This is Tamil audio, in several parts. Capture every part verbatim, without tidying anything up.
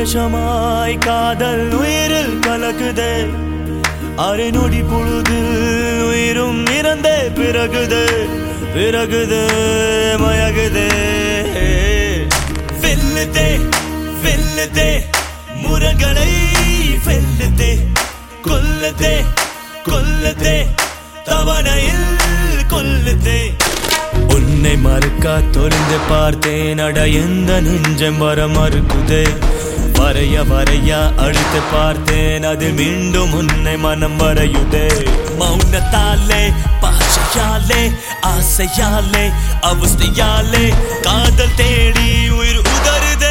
விஷமாய் காதல் உயிரில் கலக்குதே அரை நொடி பொழுதில் உயிரும் இறந்தே பிறகுதே பிறகுதே மயகுதே வெல்லுதே வெல்லுதே முரங்களை வெல்லுதே கொல்லுதே கொல்லுதே தவணையில் கொல்லுதே உன்னை மறுக்கா தொலைந்து பார்த்தேன் அட எந்த நெஞ்சம் வர மறுக்குதே வரைய வரைய அழுத்து பார்த்தேன் அது மீண்டும் உன்னை மனம் வரையுதே மௌனத்தாலே பாஷையாலே ஆசையாலே அவஸ்தையாலே காதல் தேடி உயிர் உதறுதே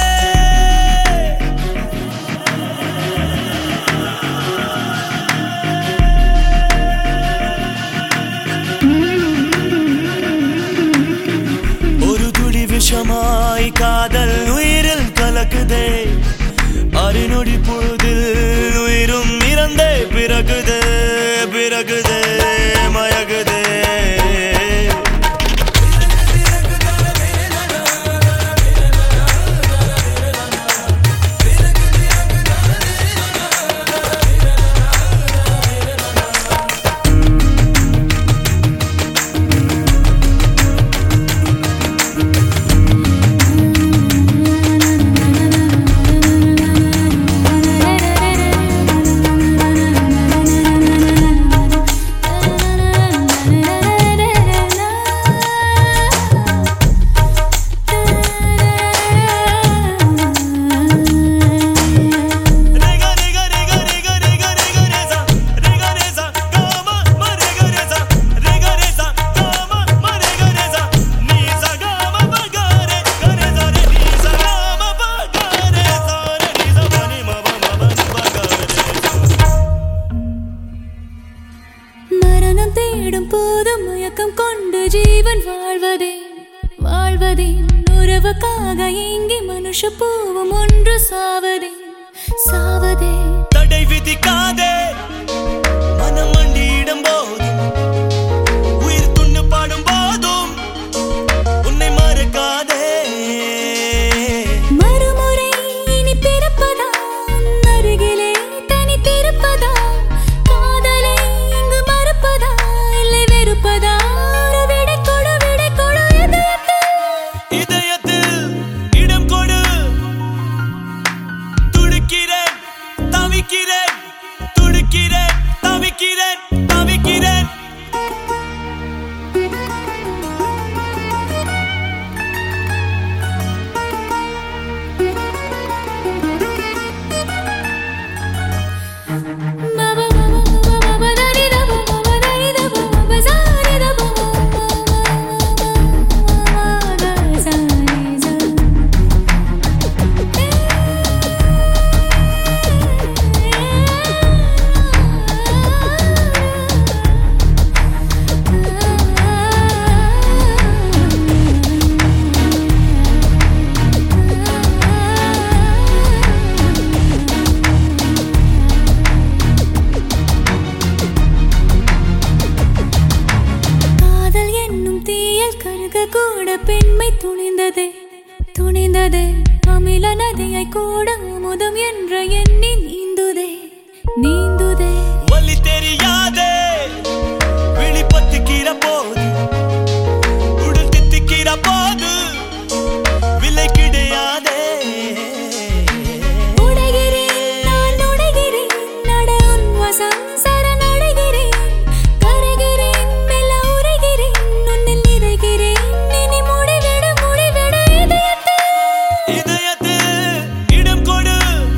விஷமாய் காதல் உயிரில் கலக்குதே அரை நொடி பொழுதில் உயிரும் இறந்தே பிறகுதே பிறகுதே மயகுதே தேடும் போதும் மயக்கம் கொண்டு ஜீவன் வாழ்வதே வாழ்வதே உறவுக்காக ஏங்கி மனுஷ பூவும் ஒன்று சாவதே சாவதே தடை விதிக்காதே மனம் மண்டியிடும் போதும் உயிர் துண்டு பாடும் போதும் உன்னை மறக்காதே மறுமுறை இனி பிறப்பதா அருகிலே தனி திருப்பதா காதலை இங்கு மறப்பதா இல்லை வெறுப்பதா விடை கொடு விடை கொடு இதயத்தில் இடம் கொடு துடிக்கிறேன் தவிக்கிறேன் துடிக்கிறேன் தவிக்கிறேன் தவிக்கிறேன் கூட பெண்மை துணிந்ததே துணிந்ததே அமில நதியை கூட அமுதம் என்ற எண்ணி நீந்துதே நீந்துதே வலி தெரியாதே வெளிப்பத்துக்கிற போது உடல் தித்திக்கிற போது விலை கிடையாதே உடைகிறேன் நான் உடைகிறேன் நட உன் வசம் சரணடைகிறேன் கரைகிறேன் மெல்ல உரைகிறேன் உன்னில் நிறைகிறேன் இனி முடிவிட முடிவிட இதயத்தில் இதயத்தில் இடம் கொடு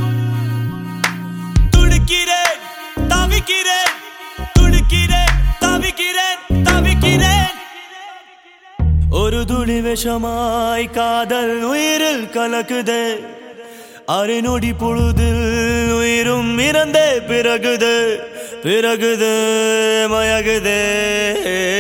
துடிக்கிறேன் தவிக்கிறேன் துடிக்கிறேன் தவிக்கிறேன் தவிக்கிறேன் ஒரு துளி விஷமாய் காதல் உயிரில் கலக்குதே அரை நொடி பொழுதில் உயிரும் இறந்தே பிறகுதே பிறகுதே மயகுதே